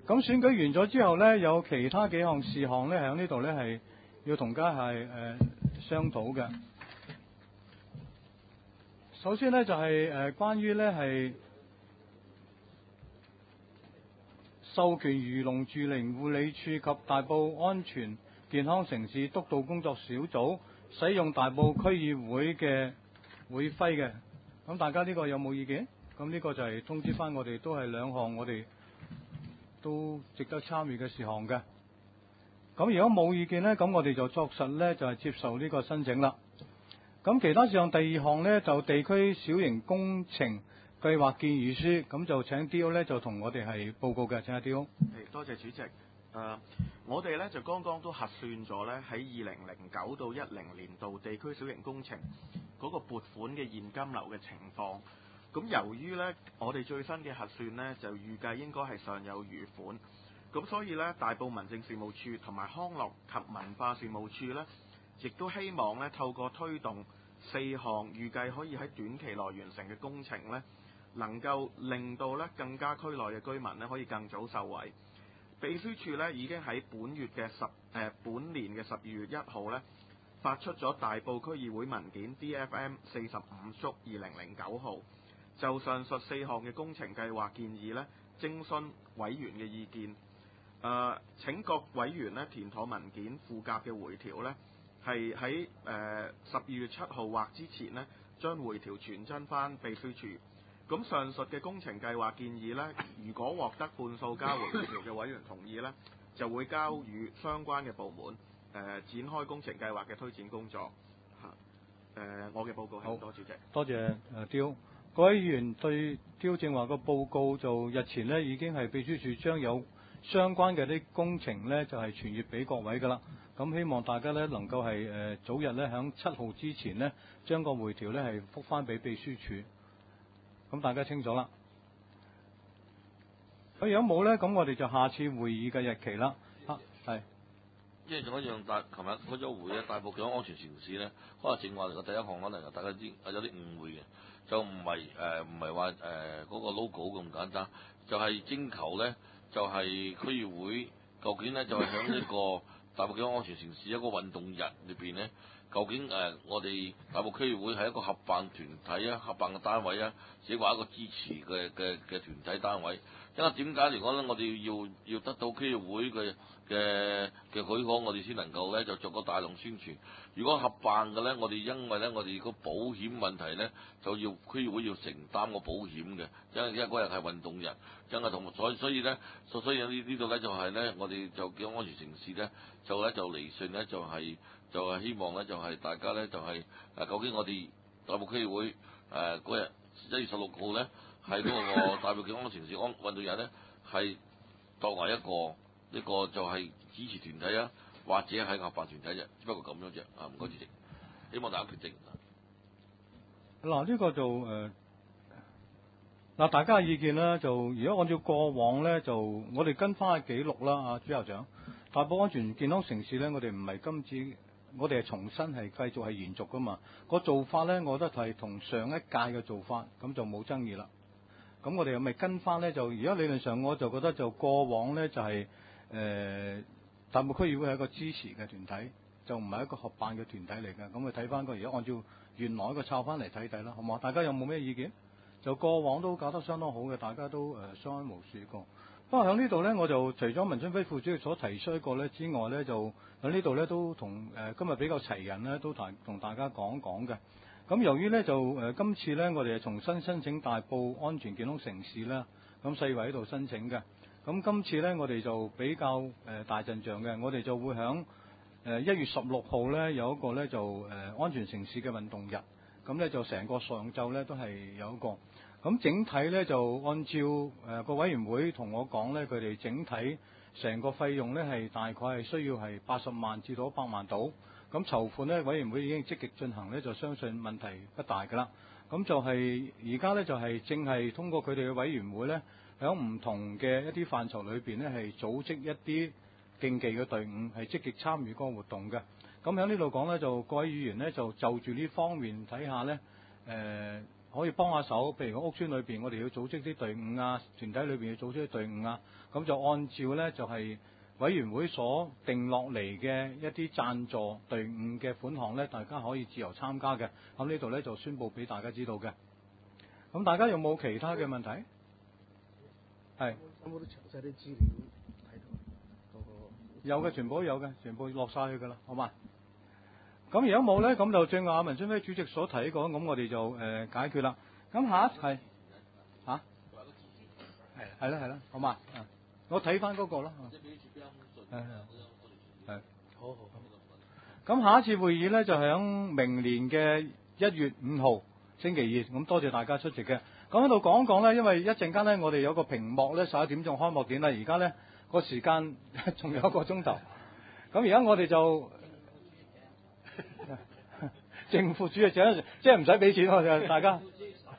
咁選舉完咗之後呢，有其他幾項事項呢，喺呢度呢係要同家係商討嘅。首先呢，就係關於呢係授權漁農自然護理處及大埔安全健康城市督導工作小組使用大埔區議會嘅會徽嘅。咁大家呢個有冇意見？咁呢個就係通知翻我哋，都係兩項我哋都值得參與嘅事項嘅。咁如果冇意見呢，咁我哋就作實呢，就係接受呢個申請啦。咁其他事項第二項呢，就地區小型工程計劃建議書，咁就請 D.O. 呢就同我哋係報告嘅。請阿 D.O. 多謝主席。我哋呢就剛剛都核算咗呢，喺2009到10年度地區小型工程嗰個撥款嘅現金流嘅情況。咁由於呢，我哋最新嘅核算呢，就預計應該係尚有餘款。咁所以呢，大埔民政事務處同埋康樂及文化事務處呢，亦都希望呢，透過推動4項預計可以喺短期內完成嘅工程呢，能夠令到呢更加區內嘅居民呢可以更早受惠。秘書處呢已經喺本年嘅12月1號呢發出咗大埔區議會文件 DFM 45/2009號，就上述4項嘅工程計劃建議呢徵詢委員嘅意見。請各委員呢填妥文件附夾嘅回條呢，係喺12月7號或之前呢將回條傳真翻秘書處。咁上述嘅工程計劃建議呢，如果獲得半數交回條嘅委員同意呢，就會交予相關嘅部門展開工程計劃嘅推展工作。我嘅報告係多謝主席。 多謝刁。各位議員對刁正話個報告就日前呢已經係秘書處將有相關嘅啲工程呢就係傳閱俾各位㗎啦。咁希望大家呢能夠係早日呢喺7號之前呢將個回條呢係覆翻俾秘書處。咁大家清楚啦。咁如果冇呢，咁我哋就下次會議嘅日期啦。係。 因為仲有一樣琴日開咗會咧，大埔嘅安全城市咧，可能正話嚟個第一項可能大家有啲誤會嘅，就唔係話嗰個 logo 咁簡單，就係徵求咧，就係區議會究竟咧就係響呢個大埔嘅安全城市一個運動日裏邊咧。究竟我哋大埔區議會係一個合辦團體啊，合辦嘅單位啊，或者話一個支持嘅團體單位？因為點解嚟講咧？我哋要得到區議會嘅許可，我哋先能夠咧就做個大量宣傳。如果合辦嘅咧，我哋因為咧我哋個保險問題咧，就要區議會要承擔個保險嘅，因為嗰日係運動日，因為同所以咧，所以呢度咧就係咧，我哋就叫安全城市咧，就釐順咧就係希望咧就係大家咧就係究竟我哋大埔區議會嗰日1月16號咧係嗰個大埔嘅安全城市運動日咧係作為一個就係支持團體啊，或者係合辦團體啫，只不過咁樣啫。唔該主席，希望大家決定。 嗱呢個就大家嘅意見咧，就如果按照過往咧，就我哋跟翻嘅記錄啦，朱校長，大埔安全健康城市咧，我哋唔係今次。我哋係重新係繼續係延續噶嘛，個做法咧，我覺得係同上一屆嘅做法，咁就冇爭議啦。咁我哋又咪跟翻咧？就而家理論上，我就覺得就過往咧就係大埔區議會係一個支持嘅團體，就唔係一個合辦嘅團體嚟嘅。咁去睇翻個而家按照原來一個抄翻嚟睇睇啦，好唔好？大家有冇咩意見？就過往都搞得相當好嘅，大家都相安無事過。不過喺呢度呢，我就除咗文春輝副主席所提出一個呢之外呢，就喺呢度呢都同今日比較齊人呢，都同大家講講嘅。咁由於呢，就今次呢，我哋係重新申請大埔安全健康城市啦，咁世衛喺度申請嘅。咁今次呢，我哋就比較大陣仗嘅，我哋就會喺1月16號呢，有一個呢，就安全城市嘅運動日，咁呢，就成個上晝呢，都係有一個。咁整體呢，就按照個委員會同我講呢，佢哋整體成個費用呢係大概係需要係80萬至到100萬度。咁籌款呢，委員會已經積極進行呢，就相信問題不大㗎啦。咁就係而家呢，就係正係通過佢哋嘅委員會呢，喺唔同嘅一啲範疇裏邊呢，係組織一啲競技嘅隊伍，係積極參與嗰個活動嘅。咁喺呢度講呢，就各位議員呢，就住呢方面睇下呢。 可以幫下手，譬如個屋邨裏邊，我哋要組織啲隊伍啊，團體裏邊要組織啲隊伍啊，咁就按照咧就係委員會所定落嚟嘅一啲贊助隊伍嘅款項咧，大家可以自由參加嘅。咁呢度咧就宣佈俾大家知道嘅。咁大家有冇其他嘅問題？係有冇啲詳細啲資料睇到？ 有嘅，全部都有嘅，全部落晒去㗎啦，好嘛？咁如果冇咧，咁就正話文春輝主席所提過，咁我哋就解決啦。咁下一係嚇係啦，好嘛？我睇翻嗰個咯。係好。 咁下一次會議咧就喺明年嘅1月5號星期二。咁多謝大家出席嘅。咁喺度講講咧，因為一陣間咧我哋有個屏幕咧11點鐘開幕典禮，而家咧個時間仲有1個鐘頭。咁而家我哋就正副主席即係唔使俾錢喎，大家。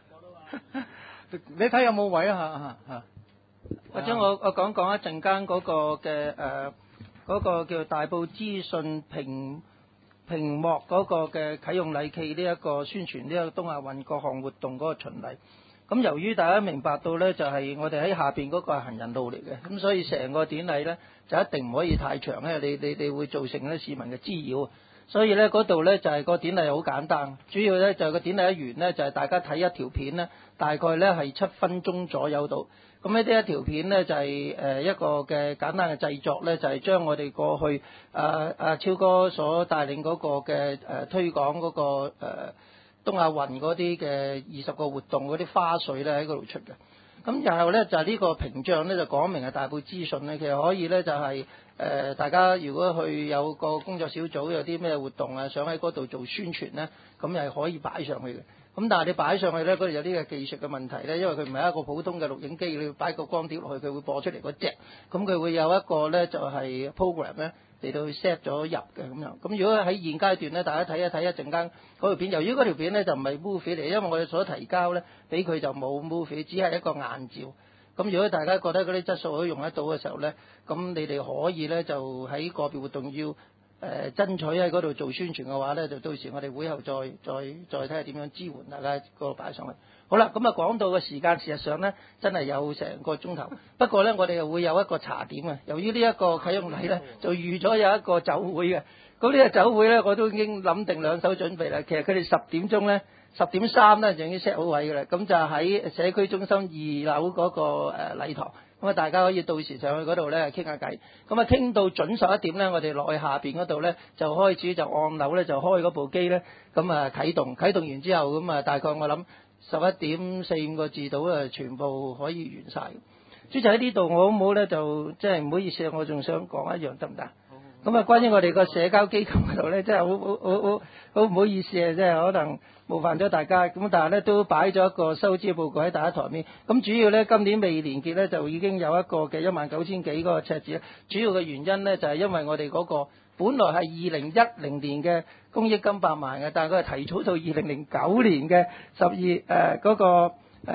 你睇有冇位啊？嚇。 或者我講一陣間嗰個嘅嗰個叫大埔資訊屏幕嗰個嘅啟用禮暨呢一個宣傳呢個東亞運各項活動嗰個巡禮。咁由於大家明白到呢，就係我哋喺下邊嗰個係行人路嚟嘅，咁所以成個典禮呢，就一定唔可以太長咧，你會造成咧市民嘅滋擾。所以呢，嗰度呢，就係個典禮好簡單，主要呢，就係個典禮一完呢，就係大家睇一條片呢，大概呢係7分鐘左右到。咁呢啲一條片呢，就係一個嘅簡單嘅製作呢，就係將我哋過去超哥所帶領嗰個嘅推廣嗰個東亞運嗰啲嘅20個活動嗰啲花絮呢喺嗰度出嘅。咁然後呢，就係呢個屏障呢，就講明係大埔資訊呢，其實可以呢，就係大家如果去有個工作小組有啲咩活動啊，想喺嗰度做宣傳呢，咁係可以擺上去嘅。咁但係你擺上去呢，嗰度有啲嘅技術嘅問題呢，因為佢唔係一個普通嘅錄影機，你要擺個光碟落去，佢會播出嚟嗰隻。咁佢會有一個呢，就係 program 呢嚟到 set 咗入嘅咁樣。咁如果喺現階段呢，大家睇一睇一陣間嗰條片，由於嗰條片呢就唔係 movie 嚟，因為我哋所提交呢，俾佢就冇 movie，只係一個硬照。咁如果大家覺得嗰啲質素可以用得到嘅時候呢，咁你哋可以呢，就喺個別活動要爭取喺嗰度做宣傳嘅話呢，就到時我哋會後再睇下點樣支援大家嗰度擺上去。好啦，咁啊講到嘅時間，事實上呢，真係有成個鐘頭。不過呢，我哋又會有一個茶點嘅。由於呢一個啟用禮呢，就預咗有一個酒會嘅。咁呢個酒會呢，我都已經諗定兩手準備啦。其實佢哋10點鐘呢，10點3呢就已經 set 好位嘅啦。咁就喺社區中心2樓嗰個禮堂。咁啊，大家可以到時上去嗰度咧傾下偈。咁啊，傾到準11點咧，我哋落去下邊嗰度咧就開始就按鈕咧就開嗰部機咧，咁啊啟動完之後，咁啊大概我諗11點4、5個字到啊，全部可以完晒。主席喺呢度，我好唔好咧就即係唔好意思，我仲想講一樣得唔得？咁啊，關於我哋個社交機構嗰度咧，真係好唔好意思啊！即係可能冒犯咗大家。咁但係咧都擺咗一個收支報告喺大家台面。咁主要咧今年未年結咧就已經有一個嘅19000幾嗰個赤字咧。主要嘅原因咧就係因為我哋嗰個本來係2010年嘅公益金100萬嘅，但係佢係提早到2009年嘅嗰個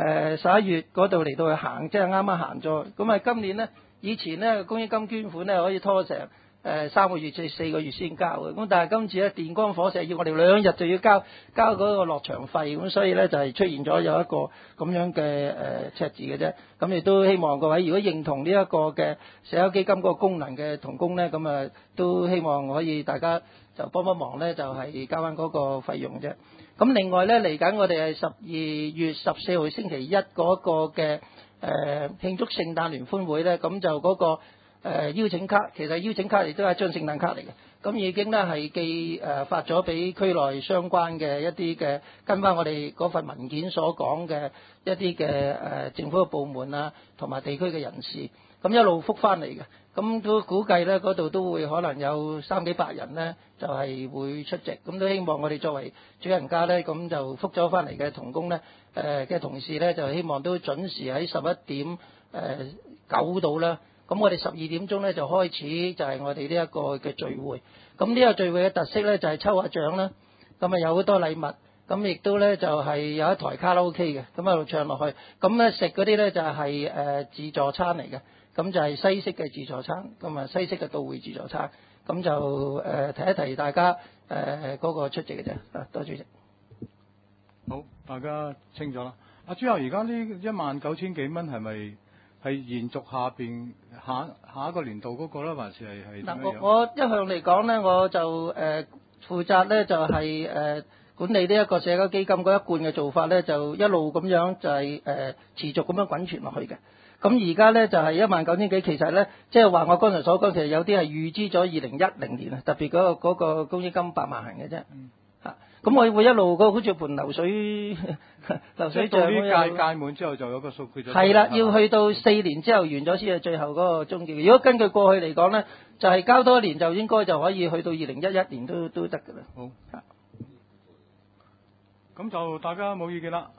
11月嗰度嚟到去行，即係啱啱行咗。咁啊今年咧以前咧公益金捐款咧可以拖成3個月至4個月先交嘅，咁但係今次咧電光火石要我哋2日就要交嗰個落場費，咁所以咧就係出現咗有一個咁樣嘅赤字嘅啫。咁亦都希望各位如果認同呢一個嘅社交基金嗰個功能嘅同工咧，咁啊都希望可以大家就幫忙咧，就係交翻嗰個費用啫。咁另外咧嚟緊我哋係12月14號星期一嗰個嘅慶祝聖誕聯歡會咧，咁就嗰個邀請卡，其實邀請卡亦都係一張聖誕卡嚟嘅，咁已經咧係寄發咗俾區內相關嘅一啲嘅跟翻我哋嗰份文件所講嘅一啲嘅政府嘅部門啊，同埋地區嘅人士，咁一路覆翻嚟嘅，咁都估計咧嗰度都會可能有300-400百人咧就係會出席，咁都希望我哋作為主人家咧，咁就覆咗翻嚟嘅同工咧嘅同事咧，就希望都準時喺11點9度啦。咁我哋12點鐘咧就開始就係我哋呢一個嘅聚會，咁呢個聚會嘅特色咧就係抽下獎啦，咁啊有好多禮物，咁亦都咧就係有一台卡拉 OK 嘅，咁一路唱落去，咁咧食嗰啲咧就係自助餐嚟嘅，咁就係西式嘅自助餐，咁啊西式嘅到會自助餐，咁就提一提大家嗰個出席嘅啫，多謝主席。 好。 大家清楚啦。阿朱友，而家呢19000幾蚊係咪係延續下一個年度嗰個咧，還是係點樣樣？ 我一向嚟講咧，我就負責咧就係管理呢一個社交基金嗰一貫嘅做法咧，就一路咁樣就係持續咁樣滾傳落去嘅。咁而家咧就係19000幾，其實咧即係話我剛才所講，其實有啲係預支咗2010年啊，特別嗰個公積金8萬行嘅啫。咁我會一路好似盤流水到呢屆滿之後就有個數據咗。 係啦，要去到4年之後完咗先係最後嗰個終結。如果根據過去嚟講咧，就係交多一年就應該就可以去到2011年都得㗎啦。 好。咁就大家冇意見啦。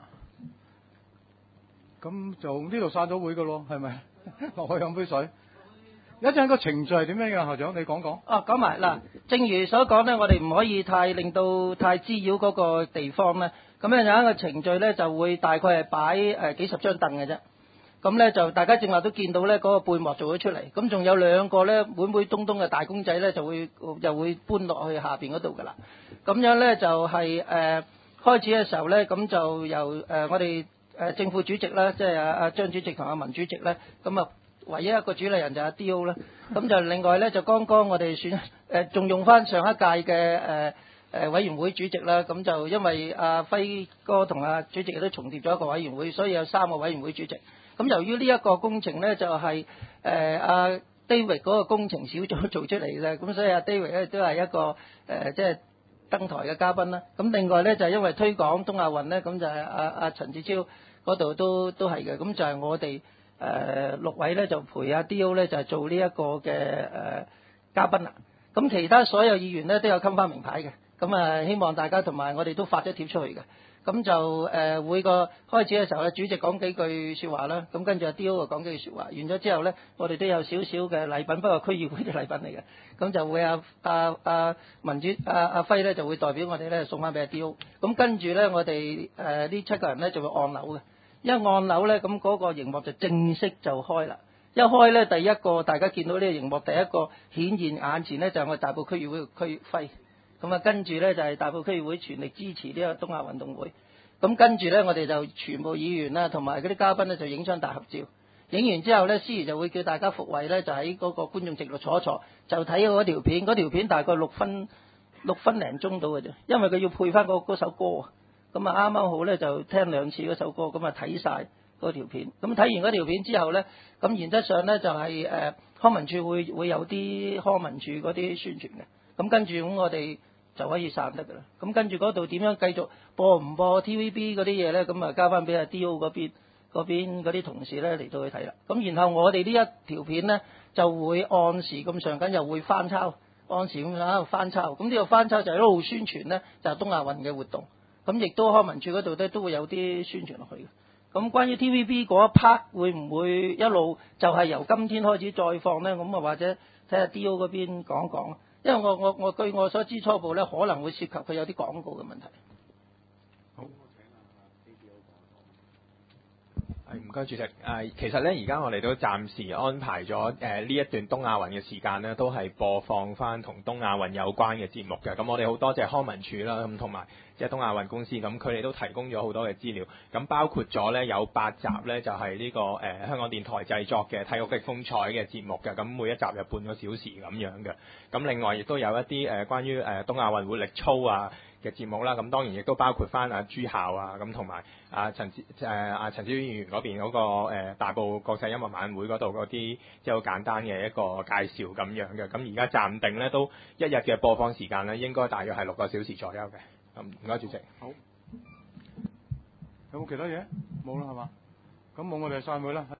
咁就呢度散咗會㗎咯，係咪？落去飲杯水。一陣個程序係點樣嘅，校長你講講。 講埋嗱，正如所講咧，我哋唔可以令到太滋擾嗰個地方咧。咁樣有一個程序咧，就會大概係擺幾十張凳嘅啫。咁咧就大家正話都見到咧，嗰個背幕做咗出嚟。咁仲有2個咧，妹妹東東嘅大公仔咧，就會搬落去下邊嗰度㗎啦。咁樣咧就係開始嘅時候咧，咁就由我哋政府主席啦，即係阿張主席同阿文主席咧，咁啊。唯一一個主理人就係阿 D.O. 啦，咁就另外咧就剛剛我哋選仲用翻上一屆嘅委員會主席啦，咁就因為阿輝哥同阿主席都重疊咗一個委員會，所以有3個委員會主席。咁由於呢一個工程咧就係阿 David 嗰個工程小組做出嚟嘅，咁所以阿 David 咧都係一個即係登台嘅嘉賓啦。咁另外咧就係因為推廣東亞運咧，咁就係阿陳志超嗰度都係嘅，咁就係我哋。6位咧就陪阿 D.O. 咧就係做呢一個嘅嘉賓啦。咁其他所有議員咧都有襟翻名牌嘅。咁希望大家同埋我哋都發咗貼出去嘅。咁就每個開始嘅時候咧，主席講幾句説話啦。咁跟住阿 D.O. 就講幾句説話。完咗之後咧，我哋都有少少嘅禮品，不過區議會嘅禮品嚟嘅。咁就會阿民主阿輝咧就會代表我哋咧送翻俾阿 D.O. 咁跟住咧，我哋呢7個人咧就會按鈕嘅。一按鈕咧，咁嗰個熒幕就正式就開啦。一開咧，第一個大家見到呢個熒幕，第一個顯現眼前咧就係我哋大埔區議會嘅區徽。咁跟住咧就係大埔區議會全力支持呢個東亞運動會。咁跟住咧，我哋就全部議員啦，同埋嗰啲嘉賓咧就影張大合照。影完之後咧，司儀就會叫大家復位咧，就喺嗰個觀眾席度坐一坐，就睇嗰條片。嗰條片大概6分零鐘到嘅啫，因為佢要配翻嗰首歌啊。咁啱啱好咧，就聽2次嗰首歌，咁睇晒嗰條片。咁睇完嗰條片之後咧，咁原則上咧就係康文署會有啲康文署嗰啲宣傳嘅。咁跟住咁我哋就可以散得㗎啦。咁跟住嗰度點樣繼續播唔播 TVB 嗰啲嘢咧？咁交翻俾阿 D.O. 嗰邊嗰啲同事咧嚟到去睇啦。咁然後我哋呢一條片咧就會按時咁上緊，又會翻抄，按時咁喺度翻抄。咁呢個翻抄就係一路宣傳咧，就係東亞運嘅活動。咁亦都康文署嗰度咧都會有啲宣傳落去嘅。咁關於 TVB 嗰一 part 會唔會一路就係由今天開始再放咧？咁或者睇下 D.O. 嗰邊講講。因為我據我所知初步咧可能會涉及佢有啲廣告嘅問題。 好， 唔該主席。其實咧而家我哋都暫時安排咗呢一段東亞運嘅時間咧，都係播放翻同東亞運有關嘅節目嘅。咁我哋好多謝康文署啦，咁同埋即係東亞運公司，咁佢哋都提供咗好多嘅資料。咁包括咗咧有8集咧，就係呢個香港電台製作嘅體育的風采嘅節目嘅。咁每一集有半個小時咁樣嘅。咁另外亦都有一啲關於東亞運活力操啊嘅節目啦，咁當然亦都包括翻阿朱孝啊，咁同埋陳志超議員嗰邊嗰個大埔國際音樂晚會嗰度嗰啲即係好簡單嘅一個介紹咁樣嘅。咁而家暫定咧都一日嘅播放時間咧，應該大約係6個小時左右嘅。咁唔該主席。 好，有冇其他嘢？冇啦係嘛？咁冇我哋散會啦。